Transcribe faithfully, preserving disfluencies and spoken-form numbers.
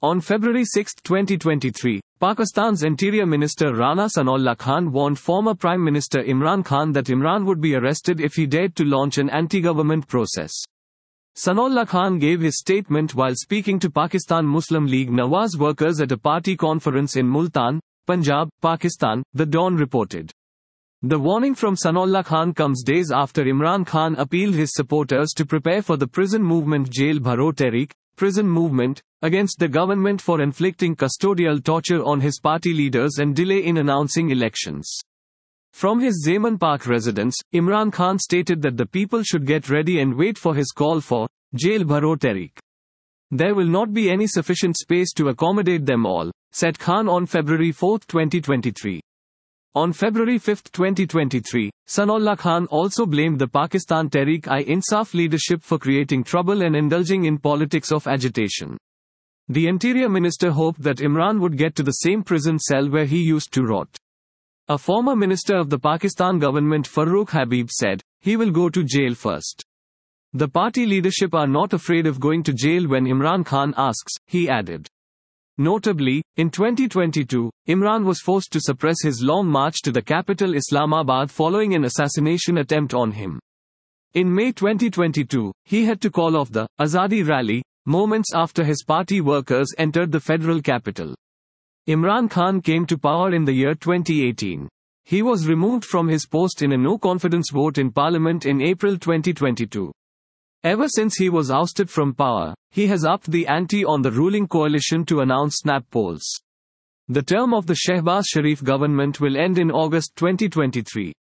On February sixth, twenty twenty-three, Pakistan's Interior Minister Rana Sanaullah Khan warned former Prime Minister Imran Khan that Imran would be arrested if he dared to launch an anti-government process. Sanaullah Khan gave his statement while speaking to Pakistan Muslim League Nawaz workers at a party conference in Multan, Punjab, Pakistan, The Dawn reported. The warning from Sanaullah Khan comes days after Imran Khan appealed his supporters to prepare for the prison movement Jail Bharo Tehreek, prison movement, against the government for inflicting custodial torture on his party leaders and delay in announcing elections. From his Zaman Park residence, Imran Khan stated that the people should get ready and wait for his call for Jail Bharo Tehreek. There will not be any sufficient space to accommodate them all, said Khan on February fourth, twenty twenty-three. On February fifth, twenty twenty-three, Sanaullah Khan also blamed the Pakistan Tehreek-i-Insaf leadership for creating trouble and indulging in politics of agitation. The Interior Minister hoped that Imran would get to the same prison cell where he used to rot. A former minister of the Pakistan government Farrukh Habib said, "He will go to jail first." The party leadership are not afraid of going to jail when Imran Khan asks, he added. Notably, in twenty twenty-two, Imran was forced to suppress his long march to the capital Islamabad following an assassination attempt on him. In May twenty twenty-two, he had to call off the Azadi rally, moments after his party workers entered the federal capital. Imran Khan came to power in the year twenty eighteen. He was removed from his post in a no-confidence vote in parliament in April twenty twenty-two. Ever since he was ousted from power, he has upped the ante on the ruling coalition to announce snap polls. The term of the Shehbaz Sharif government will end in August twenty twenty-three.